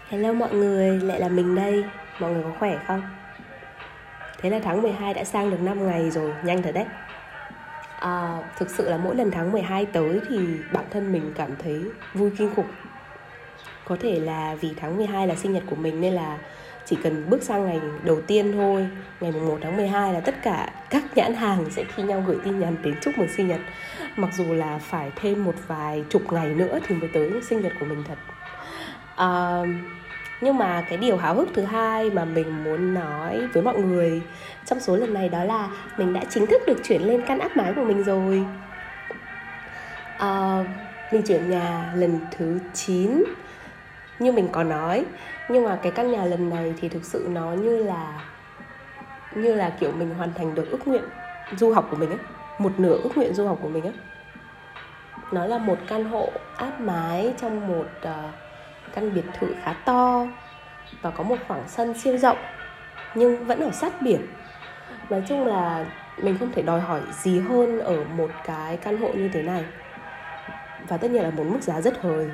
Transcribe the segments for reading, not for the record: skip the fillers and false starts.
Hello mọi người, lại là mình đây. Mọi người có khỏe không? Thế là tháng 12 đã sang được 5 ngày rồi, nhanh thật đấy. Thực sự là mỗi lần tháng 12 tới thì bản thân mình cảm thấy vui kinh khủng. Có thể là vì tháng 12 là sinh nhật của mình nên là chỉ cần bước sang ngày đầu tiên thôi, ngày 1 tháng 12 là tất cả các nhãn hàng sẽ thi nhau gửi tin nhắn đến chúc mừng sinh nhật. Mặc dù là phải thêm một vài chục ngày nữa thì mới tới sinh nhật của mình thật. Nhưng mà cái điều háo hức thứ hai mà mình muốn nói với mọi người trong số lần này đó là mình đã chính thức được chuyển lên căn áp mái của mình rồi. Mình chuyển nhà lần thứ 9 như mình có nói. Nhưng mà cái căn nhà lần này thì thực sự nó như là kiểu mình hoàn thành được ước nguyện du học của mình ấy. Một nửa ước nguyện du học của mình ấy. Nó là một căn hộ áp mái trong một căn biệt thự khá to và có một khoảng sân siêu rộng nhưng vẫn ở sát biển. Nói chung là mình không thể đòi hỏi gì hơn ở một cái căn hộ như thế này. Và tất nhiên là một mức giá rất hời.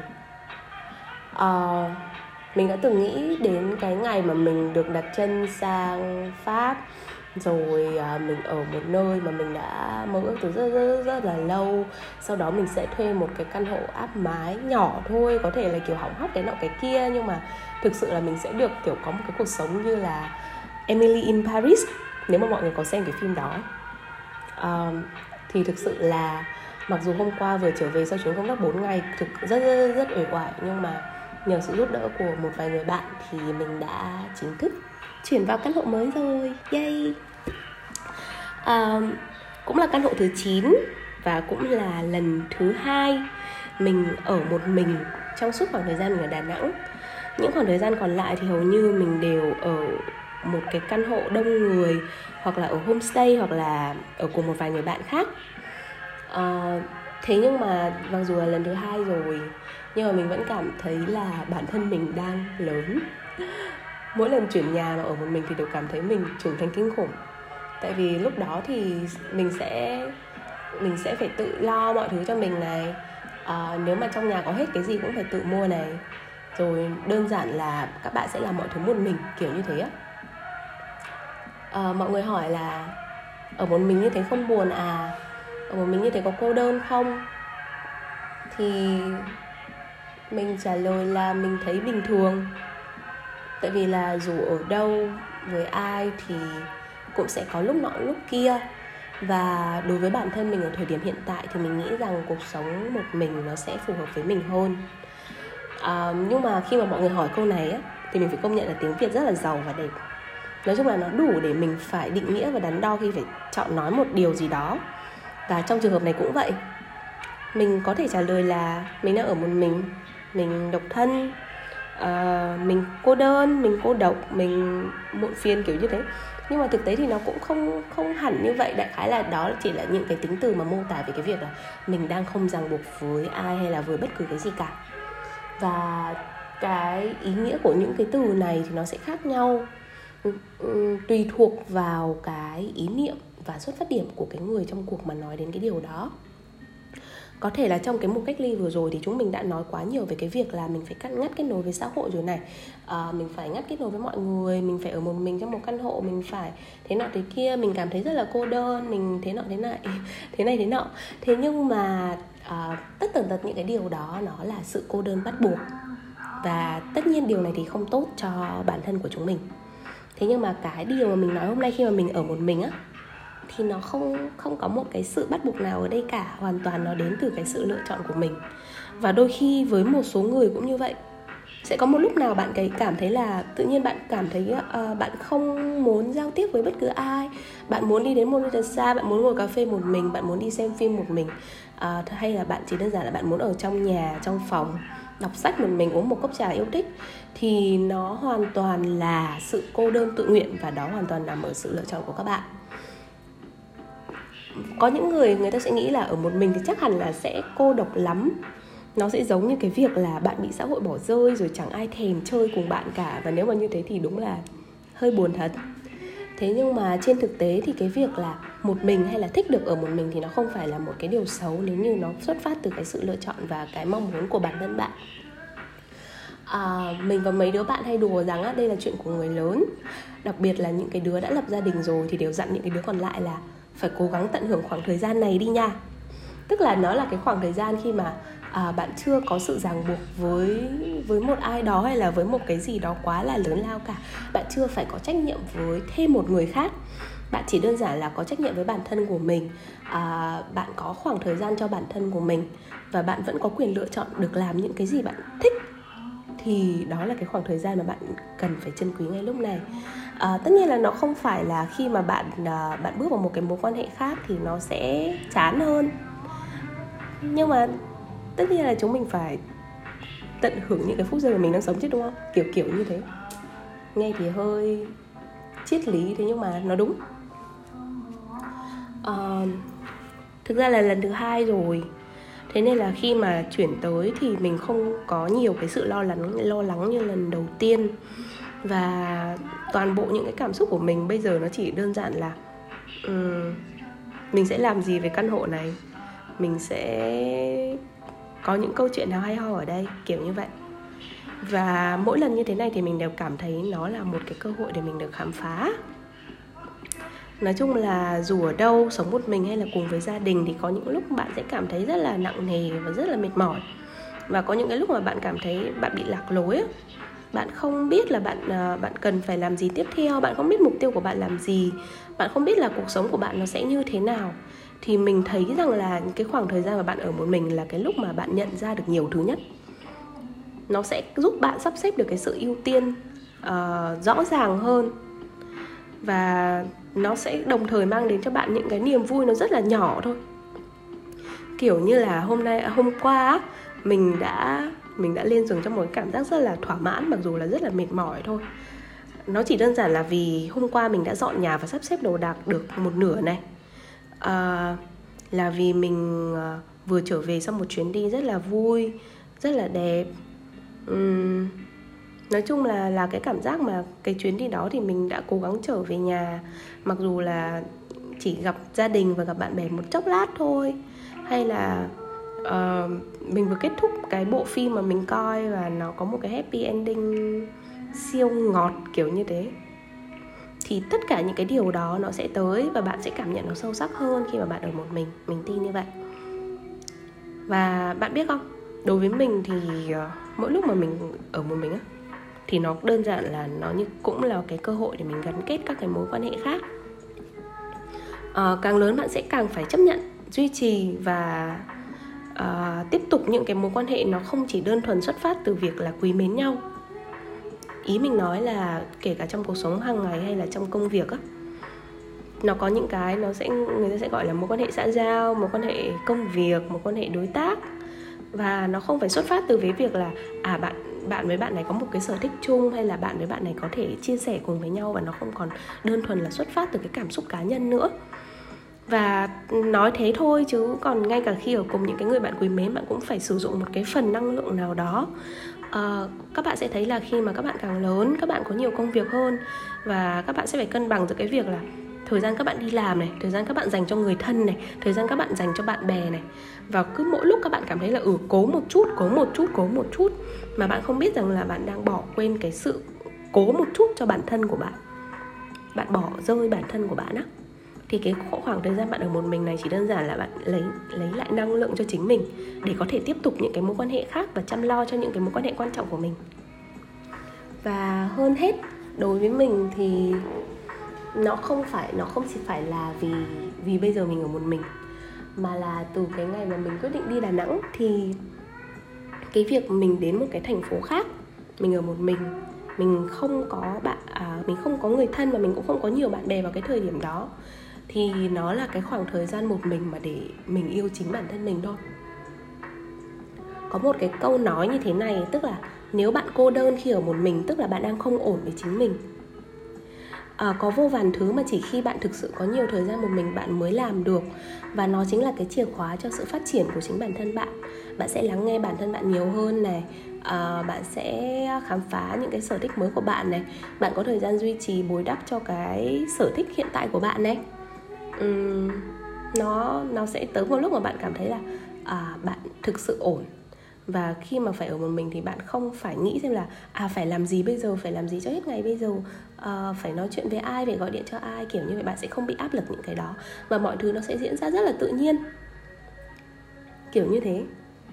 Mình đã từng nghĩ đến cái ngày mà mình được đặt chân sang Pháp, rồi mình ở một nơi mà mình đã mơ ước từ rất là lâu. Sau đó mình sẽ thuê một cái căn hộ áp mái nhỏ thôi, có thể là kiểu hỏng hóc cái nọ cái kia, nhưng mà thực sự là mình sẽ được kiểu có một cái cuộc sống như là Emily in Paris, nếu mà mọi người có xem cái phim đó. Thì thực sự là mặc dù hôm qua vừa trở về sau chuyến công tác 4 ngày thực rất uể oải, nhưng mà nhờ sự giúp đỡ của một vài người bạn thì mình đã chính thức chuyển vào căn hộ mới rồi. Yay! Cũng là căn hộ thứ 9 và cũng là lần thứ 2 mình ở một mình trong suốt khoảng thời gian mình ở Đà Nẵng. Những khoảng thời gian còn lại thì hầu như mình đều ở một cái căn hộ đông người, hoặc là ở homestay, hoặc là ở cùng một vài người bạn khác. Thế nhưng mà mặc dù là lần thứ 2 rồi, nhưng mà mình vẫn cảm thấy là bản thân mình đang lớn. Mỗi lần chuyển nhà mà ở một mình thì đều cảm thấy mình trưởng thành kinh khủng. Tại vì lúc đó thì mình sẽ phải tự lo mọi thứ cho mình này. Nếu mà trong nhà có hết cái gì cũng phải tự mua này. Rồi đơn giản là các bạn sẽ làm mọi thứ một mình, kiểu như thế á. Mọi người hỏi là ở một mình như thế không buồn à? Ở một mình như thế có cô đơn không? Thì mình trả lời là mình thấy bình thường. Tại vì là dù ở đâu với ai thì cũng sẽ có lúc nọ lúc kia. Và đối với bản thân mình ở thời điểm hiện tại thì mình nghĩ rằng cuộc sống một mình nó sẽ phù hợp với mình hơn. Nhưng mà khi mà mọi người hỏi câu này á, thì mình phải công nhận là tiếng Việt rất là giàu và đẹp. Nói chung là nó đủ để mình phải định nghĩa và đắn đo khi phải chọn nói một điều gì đó. Và trong trường hợp này cũng vậy. Mình có thể trả lời là mình đang ở một mình độc thân, mình cô đơn, mình cô độc, mình muộn phiền, kiểu như thế. Nhưng mà thực tế thì nó cũng không hẳn như vậy. Đại khái là đó chỉ là những cái tính từ mà mô tả về cái việc là mình đang không ràng buộc với ai hay là với bất cứ cái gì cả. Và cái ý nghĩa của những cái từ này thì nó sẽ khác nhau tùy thuộc vào cái ý niệm và xuất phát điểm của cái người trong cuộc mà nói đến cái điều đó. Có thể là trong cái mục cách ly vừa rồi thì chúng mình đã nói quá nhiều về cái việc là mình phải ngắt kết nối với xã hội rồi này. Mình phải ngắt kết nối với mọi người, mình phải ở một mình trong một căn hộ, mình phải thế nọ thế kia, mình cảm thấy rất là cô đơn, mình thế nọ thế này, thế nọ. Thế nhưng mà tất tần tật những cái điều đó nó là sự cô đơn bắt buộc. Và tất nhiên điều này thì không tốt cho bản thân của chúng mình. Thế nhưng mà cái điều mà mình nói hôm nay khi mà mình ở một mình á, thì nó không có một cái sự bắt buộc nào ở đây cả. Hoàn toàn nó đến từ cái sự lựa chọn của mình. Và đôi khi với một số người cũng như vậy. Sẽ có một lúc nào bạn cảm thấy là tự nhiên bạn cảm thấy bạn không muốn giao tiếp với bất cứ ai. Bạn muốn đi đến một nơi thật xa, bạn muốn ngồi cà phê một mình, bạn muốn đi xem phim một mình, hay là bạn chỉ đơn giản là bạn muốn ở trong nhà, trong phòng, đọc sách một mình, uống một cốc trà yêu thích. Thì nó hoàn toàn là sự cô đơn tự nguyện. Và đó hoàn toàn nằm ở sự lựa chọn của các bạn. Có những người ta sẽ nghĩ là ở một mình thì chắc hẳn là sẽ cô độc lắm. Nó sẽ giống như cái việc là bạn bị xã hội bỏ rơi rồi chẳng ai thèm chơi cùng bạn cả. Và nếu mà như thế thì đúng là hơi buồn thật. Thế nhưng mà trên thực tế thì cái việc là một mình hay là thích được ở một mình thì nó không phải là một cái điều xấu nếu như nó xuất phát từ cái sự lựa chọn và cái mong muốn của bản thân bạn. Mình và mấy đứa bạn hay đùa rằng đây là chuyện của người lớn. Đặc biệt là những cái đứa đã lập gia đình rồi thì đều dặn những cái đứa còn lại là phải cố gắng tận hưởng khoảng thời gian này đi nha. Tức là nó là cái khoảng thời gian khi mà bạn chưa có sự ràng buộc với một ai đó hay là với một cái gì đó quá là lớn lao cả. Bạn chưa phải có trách nhiệm với thêm một người khác. Bạn chỉ đơn giản là có trách nhiệm với bản thân của mình. Bạn có khoảng thời gian cho bản thân của mình và bạn vẫn có quyền lựa chọn được làm những cái gì bạn thích. Thì đó là cái khoảng thời gian mà bạn cần phải trân quý ngay lúc này. Tất nhiên là nó không phải là khi mà bạn bước vào một cái mối quan hệ khác thì nó sẽ chán hơn. Nhưng mà tất nhiên là chúng mình phải tận hưởng những cái phút giây mà mình đang sống chứ, đúng không? Kiểu như thế. Nghe thì hơi triết lý thế nhưng mà nó đúng. Thực ra là lần thứ 2 rồi. Thế nên là khi mà chuyển tới thì mình không có nhiều cái sự lo lắng như lần đầu tiên. Và toàn bộ những cái cảm xúc của mình bây giờ nó chỉ đơn giản là mình sẽ làm gì về căn hộ này, mình sẽ có những câu chuyện nào hay ho ở đây, kiểu như vậy. Và mỗi lần như thế này thì mình đều cảm thấy nó là một cái cơ hội để mình được khám phá. Nói chung là dù ở đâu, sống một mình hay là cùng với gia đình thì có những lúc bạn sẽ cảm thấy rất là nặng nề và rất là mệt mỏi. Và có những cái lúc mà bạn cảm thấy bạn bị lạc lối. Bạn không biết là bạn cần phải làm gì tiếp theo, bạn không biết mục tiêu của bạn làm gì, bạn không biết là cuộc sống của bạn nó sẽ như thế nào. Thì mình thấy rằng là cái khoảng thời gian mà bạn ở một mình là cái lúc mà bạn nhận ra được nhiều thứ nhất. Nó sẽ giúp bạn sắp xếp được cái sự ưu tiên rõ ràng hơn. Và nó sẽ đồng thời mang đến cho bạn những cái niềm vui nó rất là nhỏ thôi. Kiểu như là hôm qua mình đã lên giường trong một cái cảm giác rất là thỏa mãn, mặc dù là rất là mệt mỏi thôi. Nó chỉ đơn giản là vì hôm qua mình đã dọn nhà và sắp xếp đồ đạc được một nửa này. Là vì mình vừa trở về sau một chuyến đi rất là vui, rất là đẹp. Nói chung là cái cảm giác mà cái chuyến đi đó thì mình đã cố gắng trở về nhà, mặc dù là chỉ gặp gia đình và gặp bạn bè một chốc lát thôi. Hay là mình vừa kết thúc cái bộ phim mà mình coi và nó có một cái happy ending siêu ngọt kiểu như thế. Thì tất cả những cái điều đó nó sẽ tới và bạn sẽ cảm nhận nó sâu sắc hơn khi mà bạn ở một mình tin như vậy. Và bạn biết không, đối với mình thì mỗi lúc mà mình ở một mình thì nó đơn giản là nó cũng là cái cơ hội để mình gắn kết các cái mối quan hệ khác. Càng lớn bạn sẽ càng phải chấp nhận, duy trì và tiếp tục những cái mối quan hệ nó không chỉ đơn thuần xuất phát từ việc là quý mến nhau. Ý mình nói là kể cả trong cuộc sống hàng ngày hay là trong công việc nó có những cái người ta sẽ gọi là mối quan hệ xã giao, mối quan hệ công việc, mối quan hệ đối tác. Và nó không phải xuất phát từ cái việc là bạn với bạn này có một cái sở thích chung, hay là bạn với bạn này có thể chia sẻ cùng với nhau. Và nó không còn đơn thuần là xuất phát từ cái cảm xúc cá nhân nữa. Và nói thế thôi chứ còn ngay cả khi ở cùng những cái người bạn quý mến, bạn cũng phải sử dụng một cái phần năng lượng nào đó. Các bạn sẽ thấy là khi mà các bạn càng lớn, các bạn có nhiều công việc hơn, và các bạn sẽ phải cân bằng giữa cái việc là thời gian các bạn đi làm này, thời gian các bạn dành cho người thân này, thời gian các bạn dành cho bạn bè này. Và cứ mỗi lúc các bạn cảm thấy là cố một chút, mà bạn không biết rằng là bạn đang bỏ quên cái sự cố một chút cho bản thân của bạn. Bạn bỏ rơi bản thân của bạn Thì cái khoảng thời gian bạn ở một mình này chỉ đơn giản là bạn lấy lại năng lượng cho chính mình để có thể tiếp tục những cái mối quan hệ khác và chăm lo cho những cái mối quan hệ quan trọng của mình. Và hơn hết, đối với mình thì nó không chỉ phải là vì bây giờ mình ở một mình, mà là từ cái ngày mà mình quyết định đi Đà Nẵng thì cái việc mình đến một cái thành phố khác, mình ở một mình không có người thân và mình cũng không có nhiều bạn bè vào cái thời điểm đó, thì nó là cái khoảng thời gian một mình mà để mình yêu chính bản thân mình thôi. Có một cái câu nói như thế này, tức là nếu bạn cô đơn khi ở một mình, tức là bạn đang không ổn với chính mình. Có vô vàn thứ mà chỉ khi bạn thực sự có nhiều thời gian một mình bạn mới làm được. Và nó chính là cái chìa khóa cho sự phát triển của chính bản thân bạn. Bạn sẽ lắng nghe bản thân bạn nhiều hơn này, bạn sẽ khám phá những cái sở thích mới của bạn này, bạn có thời gian duy trì bồi đắp cho cái sở thích hiện tại của bạn này. Nó sẽ tới một lúc mà bạn cảm thấy là bạn thực sự ổn. Và khi mà phải ở một mình thì bạn không phải nghĩ xem là phải làm gì bây giờ, phải làm gì cho hết ngày bây giờ, phải nói chuyện với ai, phải gọi điện cho ai, kiểu như vậy. Bạn sẽ không bị áp lực những cái đó, và mọi thứ nó sẽ diễn ra rất là tự nhiên, kiểu như thế.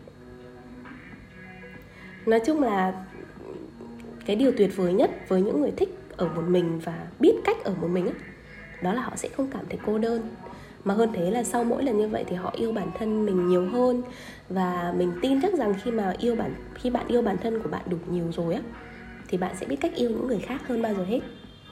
Nói chung là cái điều tuyệt vời nhất với những người thích ở một mình và biết cách ở một mình ấy, đó là họ sẽ không cảm thấy cô đơn. Mà hơn thế là sau mỗi lần như vậy thì họ yêu bản thân mình nhiều hơn. Và mình tin chắc rằng khi bạn yêu bản thân của bạn đủ nhiều rồi á, thì bạn sẽ biết cách yêu những người khác hơn bao giờ hết.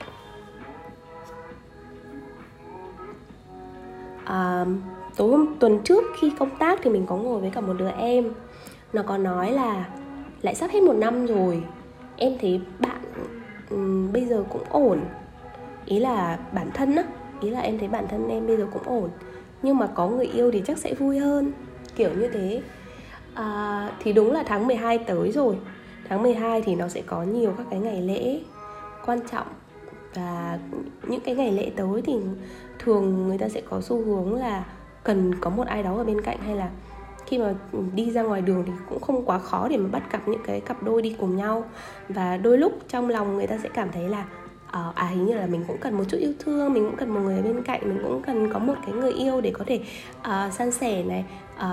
Tuần trước khi công tác thì mình có ngồi với cả một đứa em. Nó có nói là lại sắp hết 1 năm rồi, em thấy bạn bây giờ cũng ổn. Ý là bản thân á, ý là em thấy bản thân em bây giờ cũng ổn, nhưng mà có người yêu thì chắc sẽ vui hơn, kiểu như thế. Thì đúng là tháng 12 tới rồi. Tháng 12 thì nó sẽ có nhiều các cái ngày lễ quan trọng. Và những cái ngày lễ tới thì thường người ta sẽ có xu hướng là cần có một ai đó ở bên cạnh, hay là khi mà đi ra ngoài đường thì cũng không quá khó để mà bắt gặp những cái cặp đôi đi cùng nhau. Và đôi lúc trong lòng người ta sẽ cảm thấy là hình như là mình cũng cần một chút yêu thương, mình cũng cần một người ở bên cạnh, mình cũng cần có một cái người yêu để có thể san sẻ này,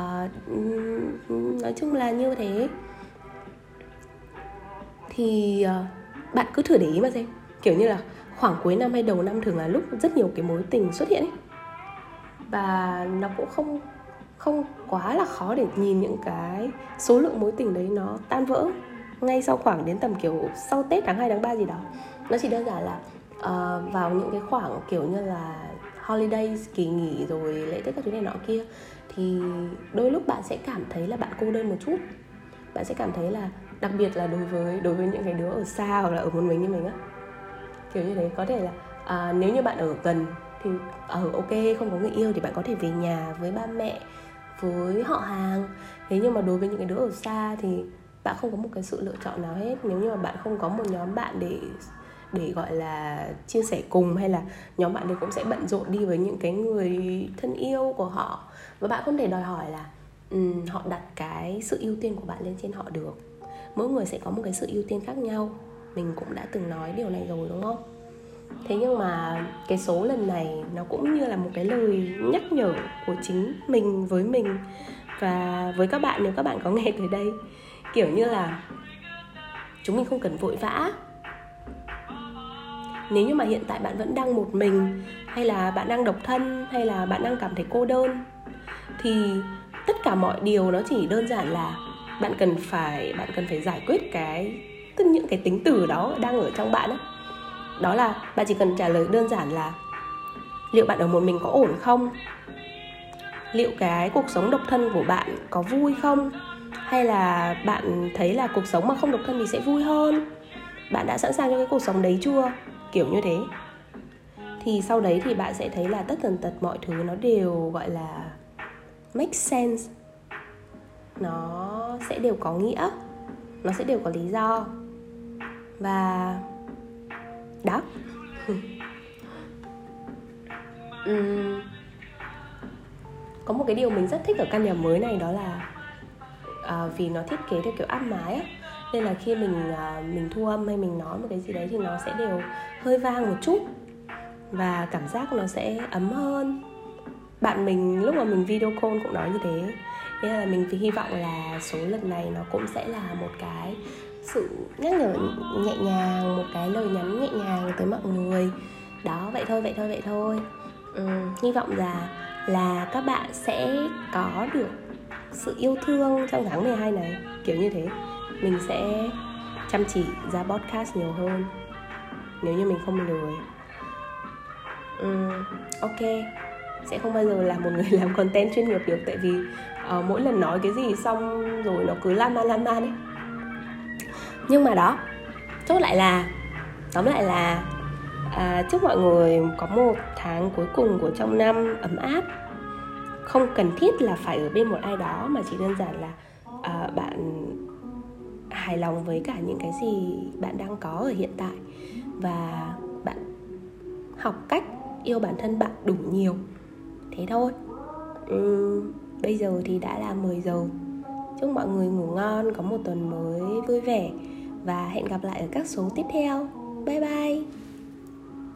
nói chung là như thế. Thì bạn cứ thử để ý mà xem, kiểu như là khoảng cuối năm hay đầu năm thường là lúc rất nhiều cái mối tình xuất hiện ấy. Và nó cũng không quá là khó để nhìn những cái số lượng mối tình đấy nó tan vỡ ngay sau khoảng đến tầm kiểu sau Tết tháng 2 tháng 3 gì đó. Nó chỉ đơn giản là vào những cái khoảng kiểu như là holidays, kỳ nghỉ rồi lễ Tết các thứ này nọ kia, thì đôi lúc bạn sẽ cảm thấy là bạn cô đơn một chút. Bạn sẽ cảm thấy là, đặc biệt là đối với những cái đứa ở xa hoặc là ở một mình như mình á, kiểu như thế. Có thể là nếu như bạn ở gần thì ok, không có người yêu thì bạn có thể về nhà với ba mẹ, với họ hàng. Thế nhưng mà đối với những cái đứa ở xa thì bạn không có một cái sự lựa chọn nào hết. Nếu như mà bạn không có một nhóm bạn để gọi là chia sẻ cùng, hay là nhóm bạn đấy cũng sẽ bận rộn đi với những cái người thân yêu của họ, và bạn không thể đòi hỏi là họ đặt cái sự ưu tiên của bạn lên trên họ được. Mỗi người sẽ có một cái sự ưu tiên khác nhau. Mình cũng đã từng nói điều này rồi đúng không? Thế nhưng mà cái số lần này nó cũng như là một cái lời nhắc nhở của chính mình với mình và với các bạn, nếu các bạn có nghe tới đây. Kiểu như là chúng mình không cần vội vã. Nếu như mà hiện tại bạn vẫn đang một mình, hay là bạn đang độc thân, hay là bạn đang cảm thấy cô đơn, thì tất cả mọi điều nó chỉ đơn giản là bạn cần phải giải quyết những cái tính từ đó đang ở trong bạn á. Đó là bạn chỉ cần trả lời đơn giản là liệu bạn ở một mình có ổn không? Liệu cái cuộc sống độc thân của bạn có vui không? Hay là bạn thấy là cuộc sống mà không độc thân thì sẽ vui hơn? Bạn đã sẵn sàng cho cái cuộc sống đấy chưa? Kiểu như thế. Thì sau đấy thì bạn sẽ thấy là tất tần tật mọi thứ nó đều gọi là make sense. Nó sẽ đều có nghĩa, nó sẽ đều có lý do. Và đó. Có một cái điều mình rất thích ở căn nhà mới này, đó là vì nó thiết kế theo kiểu áp mái á, nên là khi mình thu âm hay mình nói một cái gì đấy thì nó sẽ đều hơi vang một chút, và cảm giác nó sẽ ấm hơn. Bạn mình lúc mà mình video call cũng nói như thế. Nên là mình hy vọng là số lần này nó cũng sẽ là một cái sự nhắc nhở nhẹ nhàng, một cái lời nhắn nhẹ nhàng tới mọi người. Đó, vậy thôi. Hy vọng là các bạn sẽ có được sự yêu thương trong tháng 12 này, kiểu như thế. Mình sẽ chăm chỉ ra podcast nhiều hơn, nếu như mình không lười. Ok, sẽ không bao giờ là một người làm content chuyên nghiệp được, tại vì mỗi lần nói cái gì xong rồi nó cứ lan man ấy. Nhưng mà đó, tóm lại là chúc mọi người có một tháng cuối cùng của trong năm ấm áp. Không cần thiết là phải ở bên một ai đó, mà chỉ đơn giản là bạn hài lòng với cả những cái gì bạn đang có ở hiện tại, và bạn học cách yêu bản thân bạn đủ nhiều. Thế thôi. Bây giờ thì đã là 10 giờ. Chúc mọi người ngủ ngon, có một tuần mới vui vẻ. Và hẹn gặp lại ở các số tiếp theo. Bye bye.